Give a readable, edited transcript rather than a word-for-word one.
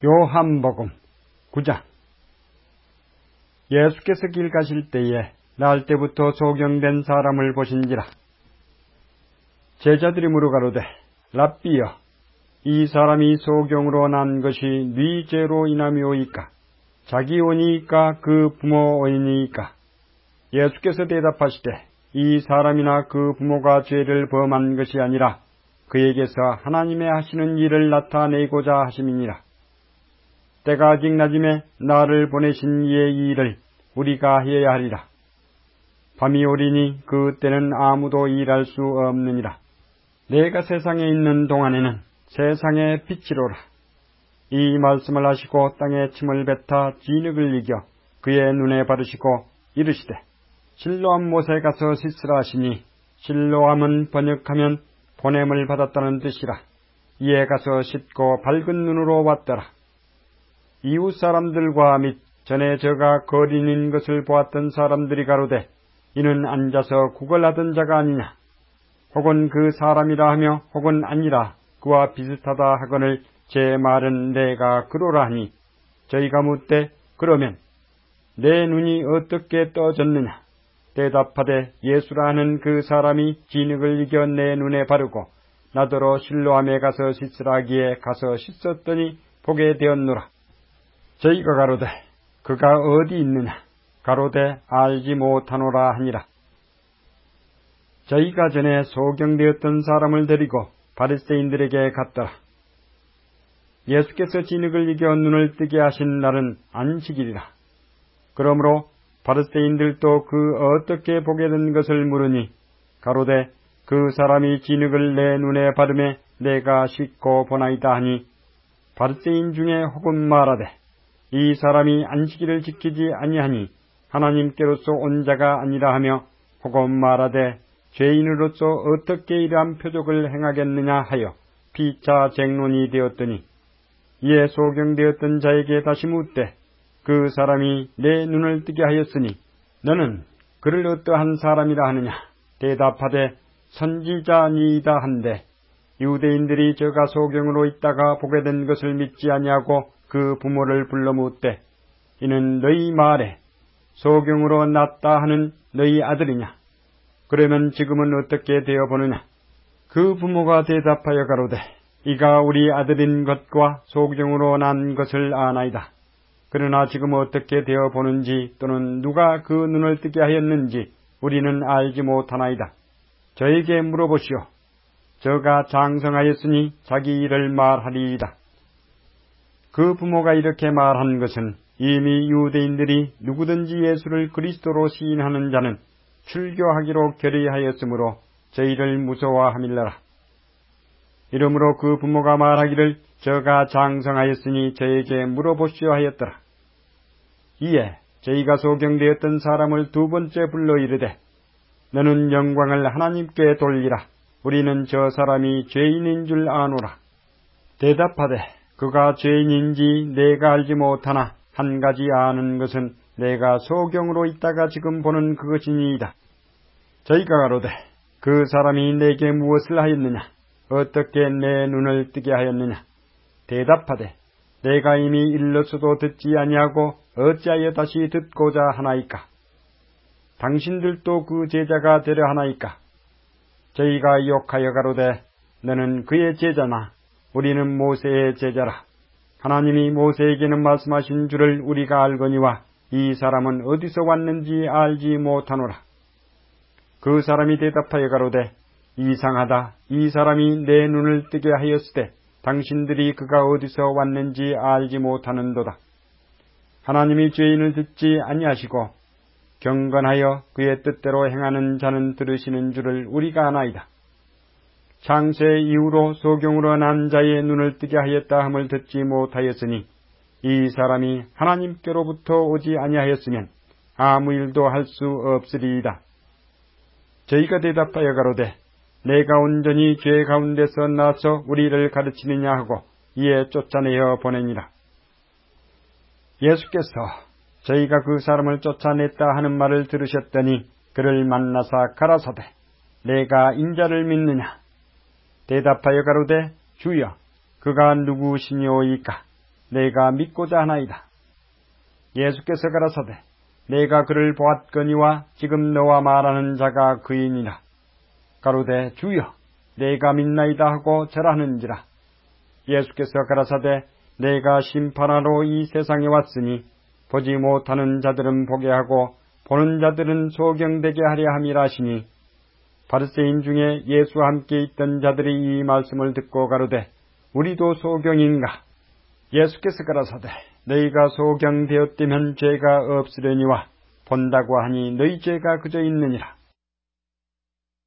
요한복음 9장. 예수께서 길 가실 때에 날 때부터 소경된 사람을 보신지라. 제자들이 물어가로되, 랍비여, 이 사람이 소경으로 난 것이 네 죄로 인함이오이까? 자기 오니이까 그 부모 오니이까? 예수께서 대답하시되, 이 사람이나 그 부모가 죄를 범한 것이 아니라 그에게서 하나님의 하시는 일을 나타내고자 하심이니라. 때가 아직 낮음에 나를 보내신 이의 일을 우리가 해야 하리라. 밤이 오리니 그 때는 아무도 일할 수 없느니라. 내가 세상에 있는 동안에는 세상의 빛이로라. 이 말씀을 하시고 땅에 침을 뱉어 진흙을 이겨 그의 눈에 바르시고 이르시되, 실로암 못에 가서 씻으라 하시니, 실로암은 번역하면 보냄을 받았다는 뜻이라. 이에 가서 씻고 밝은 눈으로 왔더라. 이웃 사람들과 및 전에 저가 거린인 것을 보았던 사람들이 가로되, 이는 앉아서 구걸하던 자가 아니냐? 혹은 그 사람이라 하며 혹은 아니라 그와 비슷하다 하거늘 제 말은 내가 그러라 하니, 저희가 묻되, 그러면 내 눈이 어떻게 떠졌느냐? 대답하되, 예수라 하는 그 사람이 진흙을 이겨 내 눈에 바르고 나더러 실로암에 가서 씻으라 하기에 가서 씻었더니 보게 되었노라. 저희가 가로되, 그가 어디 있느냐? 가로되, 알지 못하노라 하니라. 저희가 전에 소경되었던 사람을 데리고 바리새인들에게 갔더라. 예수께서 진흙을 이겨 눈을 뜨게 하신 날은 안식일이라. 그러므로 바리새인들도 그 어떻게 보게 된 것을 물으니, 가로되, 그 사람이 진흙을 내 눈에 바르매 내가 씻고 보나이다 하니, 바리새인 중에 혹은 말하되, 이 사람이 안식일을 지키지 아니하니 하나님께로서 온 자가 아니라 하며, 혹은 말하되, 죄인으로서 어떻게 이러한 표적을 행하겠느냐 하여 피차 쟁론이 되었더니, 이에 소경되었던 자에게 다시 묻되, 그 사람이 내 눈을 뜨게 하였으니 너는 그를 어떠한 사람이라 하느냐? 대답하되, 선지자니이다 한데, 유대인들이 저가 소경으로 있다가 보게 된 것을 믿지 아니하고 그 부모를 불러 묻되, 이는 너희 말에 소경으로 났다 하는 너희 아들이냐? 그러면 지금은 어떻게 되어 보느냐? 그 부모가 대답하여 가로되, 이가 우리 아들인 것과 소경으로 난 것을 아나이다. 그러나 지금 어떻게 되어 보는지 또는 누가 그 눈을 뜨게 하였는지 우리는 알지 못하나이다. 저에게 물어보시오. 저가 장성하였으니 자기 일을 말하리이다. 그 부모가 이렇게 말한 것은 이미 유대인들이 누구든지 예수를 그리스도로 시인하는 자는 출교하기로 결의하였으므로 저희를 무서워함일러라. 이러므로 그 부모가 말하기를, 저가 장성하였으니 저에게 물어보시오 하였더라. 이에 저희가 소경되었던 사람을 두 번째 불러 이르되, 너는 영광을 하나님께 돌리라. 우리는 저 사람이 죄인인 줄 아노라. 대답하되, 그가 죄인인지 내가 알지 못하나 한 가지 아는 것은 내가 소경으로 있다가 지금 보는 그것이니이다. 저희가 가로되, 그 사람이 내게 무엇을 하였느냐? 어떻게 내 눈을 뜨게 하였느냐? 대답하되, 내가 이미 일러서도 듣지 아니하고 어찌하여 다시 듣고자 하나이까? 당신들도 그 제자가 되려 하나이까? 저희가 욕하여 가로되, 너는 그의 제자나 우리는 모세의 제자라. 하나님이 모세에게는 말씀하신 줄을 우리가 알거니와 이 사람은 어디서 왔는지 알지 못하노라. 그 사람이 대답하여 가로되, 이상하다. 이 사람이 내 눈을 뜨게 하였으되 당신들이 그가 어디서 왔는지 알지 못하는도다. 하나님이 죄인을 듣지 아니하시고 경건하여 그의 뜻대로 행하는 자는 들으시는 줄을 우리가 아나이다. 창세 이후로 소경으로 난 자의 눈을 뜨게 하였다 함을 듣지 못하였으니 이 사람이 하나님께로부터 오지 아니하였으면 아무 일도 할 수 없으리이다. 저희가 대답하여 가로되, 내가 온전히 죄 가운데서 나서 우리를 가르치느냐 하고 이에 쫓아내어 보내니라. 예수께서 저희가 그 사람을 쫓아냈다 하는 말을 들으셨더니 그를 만나사 가라사대, 내가 인자를 믿느냐? 대답하여 가로되, 주여, 그가 누구시니오이까? 내가 믿고자 하나이다. 예수께서 가라사대 내가 그를 보았거니와 지금 너와 말하는 자가 그이니라. 가로되 주여 내가 믿나이다 하고 절하는지라. 예수께서 가라사대 내가 심판하러 이 세상에 왔으니 보지 못하는 자들은 보게 하고 보는 자들은 소경되게 하려 함이라 하시니 바리새인 중에 예수와 함께 있던 자들이 이 말씀을 듣고 가로되 우리도 소경인가? 예수께서 가라사대 너희가 소경되었다면 죄가 없으려니와 본다고 하니 너희 죄가 그저 있느니라.